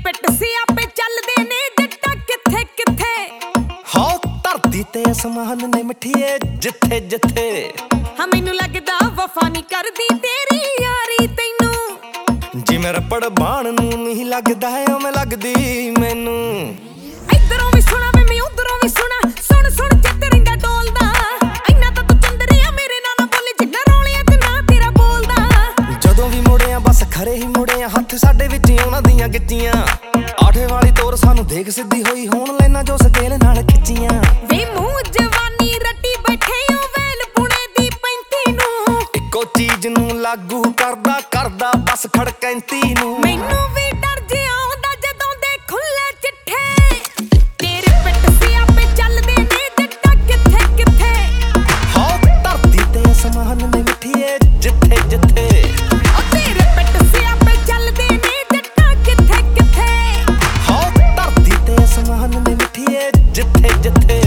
ਪਿੱਟ ਸਿਆਪੇ ਚੱਲਦੇ ਨੇ ਜੱਟਾ ਕਿੱਥੇ ਕਿੱਥੇ। ਹੋ ਧਰਤੀ ਤੇ ਅਸਮਾਨ ਨੇ ਮਿੱਠੀਏ ਜਿੱਥੇ ਜਿੱਥੇ। ਹਾਂ ਮੈਨੂੰ ਲੱਗਦਾ ਵਫਾ ਨਹੀਂ ਕਰਦੀ ਤੇਰੀ ਯਾਰੀ ਤੈਨੂੰ। ਜਿਵੇਂ ਰੱਪੜ ਬਾਣ ਨੂੰ ਨਹੀਂ ਲੱਗਦਾ ਉਵੇਂ ਲੱਗਦੀ ਮੈਨੂੰ। ਇਧਰੋਂ ਵੀ ਸੁਣਾ ਮੈਂ ਉਧਰੋਂ ਵੀ ਸੁਣਾ, ਸੁਣ ਸੁਣ ਚਿੱਤ ਰਿੰਗਾ ਡੋਲਦਾ। ਇੰਨਾ ਤਾਂ ਤੂੰ ਚੰਦਰਿਆ ਮੇਰੇ ਨਾਲ ਨਾ ਬੋਲੀ ਜਿੰਨਾ ਰੌਲਿਆ ਤੇ ਨਾ ਤੇਰਾ ਬੋਲਦਾ। ਜਦੋਂ ਵੀ ਮੁੜਿਆ ਬਸ ਖਰੇ ਹੀ ਮੁੜਿਆ, ਹੱਥ ਸਾਡੇ ਵਿੱਚ ਉਹਨਾਂ ਦੀਆਂ ਗਿੱਟੀਆਂ। ਆਠੇ ਵਾਲੀ ਤੋਰ ਸਾਨੂੰ ਦੇਖ ਸਿੱਧੀ ਹੋਈ, ਹੋਣ ਲੈਣਾ ਜੋ ਸਕੇਲ ਨਾਲ ਖਿੱਚੀਆਂ। ਵੇ ਮੂੰਹ ਜਵਾਨੀ ਰੱਟੀ ਬੈਠੇ ਓ ਵੈਲ ਪੁਣੇ ਦੀ 35 ਨੂੰ। ਇੱਕੋ ਚੀਜ਼ ਨੂੰ ਲਾਗੂ ਕਰਦਾ ਕਰਦਾ ਬਸ ਖੜਕੈਂਤੀ ਨੂੰ। ਮੈਨੂੰ ਵੀ ਡਰ ਜਿਹਾ ਆਉਂਦਾ ਜਦੋਂ ਦੇ ਖੁੱਲੇ ਚਿੱਠੇ। ਤੇਰੇ ਪਿੱਟ ਸਿਆਪੇ ਚੱਲਦੇ ਨੇ ਜੱਟਾ ਕਿੱਥੇ ਕਿੱਥੇ। ਹੋ ਧਰਤੀ ਤੇ ਅਸਮਾਨ ਨੇ ਮਿੱਠੀਏ ਜਿੱਥੇ ਜਿੱਥੇ। ਓ ਤੇਰੇ ਪਿੱਟ ਸਿਆਪੇ ਚੱਲਦੇ ਨੇ ਜੱਟਾ ਕਿੱਥੇ ਕਿੱਥੇ। ਹੋ ਧਰਤੀ ਤੇ ਅਸਮਾਨ ਨੇ ਮਿੱਠੀਏ ਜਿੱਥੇ ਜਿੱਥੇ।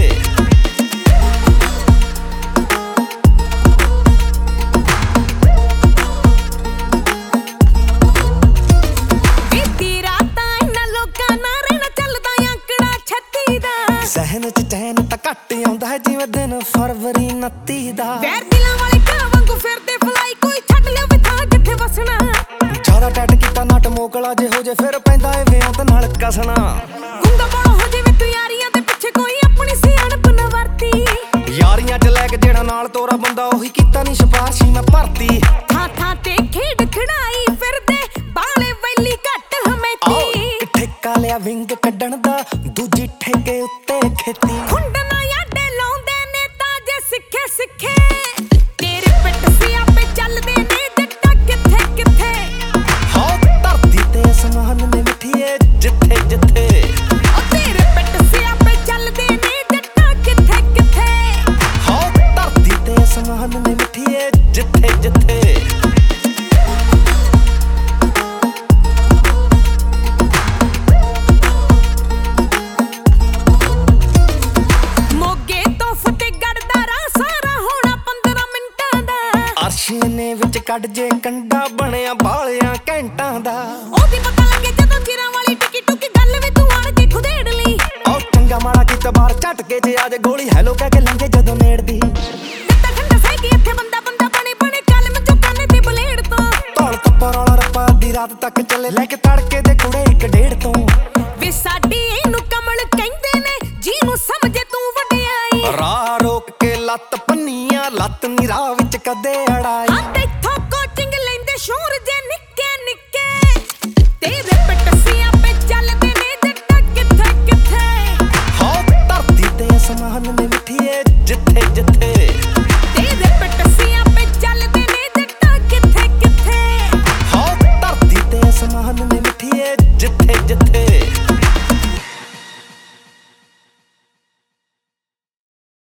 ਸਹਿਨ ਚ ਚੈਨ ਤਾਂ ਘੱਟ ਆਉਂਦਾ ਜਿਵੇਂ ਦਿਨ ਫਰਵਰੀ 29 ਦਾ। ਵੈਰ ਦਿਲਾਂ ਵਾਲੇ ਘਰ ਵਾਂਗੂ ਫਿਰਦੇ ਫਲਾਈ, ਕੋਈ ਛੱਡ ਲਿਓ ਵੀ ਥਾਂ ਜਿੱਥੇ ਵਸਣਾ। ਜ਼ਿਆਦਾ ਟੱਟ ਕੀਤਾ ਨਟ ਮੋਕਲਾ ਜਿਹੋ ਜੇ ਫਿਰ ਪੈਂਦਾ ਏ ਵਿਆਹ ਨਾਲ ਕਸਣਾ। ਗੁੰਗਾ ਬੋਲ ਹੋ ਜਿਵੇਂ ਤੂੰ ਯਾਰੀਆਂ ਦੇ ਪਿੱਛੇ ਕੋਈ ਆਪਣੀ ਸਿਆਣਪ ਨਾ ਵਰਤੀ। ਯਾਰੀਆਂ ਚ ਲੈ ਕੇ ਜਿਹੜਾ ਨਾਲ ਤੋਰਾ ਬੰਦਾ ਉਹੀ ਕੀਤਾ ਨਹੀਂ ਸਿਫਾਰਸ਼ੀ ਮੈਂ ਭਰਤੀ। ਥਾਂ ਥਾਂ ਤੇ ਖੇਡ ਖੜਾਈ ਫਿਰਦੇ ਬਾਲੇ ਵੈਲੀ ਘੱਟ ਹਮੈਤੀ। ਠੇਕਾ ਲਿਆ ਵਿੰਗ ਕੱਢਣ ਦਾ ਦੂਜੀ ਠੇਕੇ ਉੱਤੇ ਖੇਤੀ। ਖੁੰਡਣਾ ਯਾਡੇ ਲਾਉਂਦੇ ਨੇ ਤਾਂ ਜੇ ਸਿੱਖੇ ਸਿੱਖੇ। ਤੇਰੇ ਪਿੱਟ ਸਿਆਪੇ ਚੱਲਦੇ ਨੇ ਜੱਟਾ ਕਿੱਥੇ ਕਿੱਥੇ। ਹੋ ਧਰਤੀ ਤੇ ਅਸਮਾਨ ਨੇ ਮਿੱਠੀਏ ਜਿੱਥੇ ਜਿੱਥੇ। ਓ ਤੇਰੇ ਪਿੱਟ ਸਿਆਪੇ ਚੱਲਦੇ ਨੇ ਜੱਟਾ ਕਿੱਥੇ ਕਿੱਥੇ। ਹੋ ਧਰਤੀ ਤੇ ਅਸਮਾਨ ਨੇ ਮਿੱਠੀਏ ਜਿੱਥੇ ਜਿੱਥੇ। ਅਰਸ਼ੀਨੇ ਵਿੱਚ ਕੱਢ ਜੇ ਕੰਡਾ ਬਣਿਆ ਬਾਲਿਆਂ ਘੰਟਾਂ ਦਾ। ਉਹਦੀ ਪਤਾ ਲੱਗੇ ਜਦੋਂ ਚਿਰਾਂ ਵਾਲੀ ਟਿੱਕੀ ਟੁੱਕੀ ਗੱਲ ਵੀ ਤੂੰ ਆਣ ਕੇ ਖੁਦੇੜ ਲਈ। ਉਹ ਚੰਗਾ ਮਾੜਾ ਕੀਤਾ ਬਾਹਰ ਝਟਕੇ ਜੇ ਆਜੇ ਗੋਲੀ ਹੈਲੋ ਕਹਿ ਕੇ ਲੰਘੇ ਜਦੋਂ ਨੇੜਦੀ। ਦਿੱਤਾ ਠੰਡਾ ਸਹਿ ਕੇ ਇੱਥੇ ਬੰਦਾ ਬੰਦਾ ਬਣੇ ਬਣੇ ਕਲਮ ਚੋਂ ਕੰਨੇ ਤੇ ਬਲੇਡ ਤੋਂ। ਧੌਲ ਤੱਪਰ ਵਾਲਾ ਰੱਪਾ ਅੱਧੀ ਰਾਤ ਤੱਕ ਚੱਲੇ ਲੈ ਕੇ ਤੜਕੇ ਦੇ ਕੁੜੇ 1:30 ਤੋਂ। ਵੇ ਸਾਡੀ ਇਹਨੂੰ ਕਮਲ ਕਹਿੰਦੇ ਨੇ ਜਿਹਨੂੰ ਸਮਝੇ ਤੂੰ ਵਡਿਆਈ। ਰਾਹ ਰੋਕ ਕੇ ਲੱਤ ਪੰਨੀਆਂ ਲੱਤ ਨੀ ਰਾਹ ਵਿੱਚ ਕਦੇ ਅੜਾਈ। ਇੱਥੋਂ ਕੋਚਿੰਗ ਲੈਂਦੇ ਸ਼ੂਰ ਜੇ ਨਿੱਕੇ ਨਿੱਕੇ। ਤੇਰੇ ਪਿੱਟ ਸਿਆਪੇ ਚੱਲਦੇ ਨੇ ਜੱਟਾ ਕਿੱਥੇ ਕਿੱਥੇ। ਹੋ ਧਰਤੀ ਤੇ ਅਸਮਾਨ ਨੇ ਮਿੱਠੀਏ ਜਿੱਥੇ ਜਿੱਥੇ। ਤੇਰੇ ਪਿੱਟ ਸਿਆਪੇ ਚੱਲਦੇ ਨੇ ਜੱਟਾ ਕਿੱਥੇ ਕਿੱਥੇ। ਹੋ ਧਰਤੀ ਤੇ ਅਸਮਾਨ ਨੇ ਮਿੱਠੀਏ ਜਿੱਥੇ ਜਿੱਥੇ।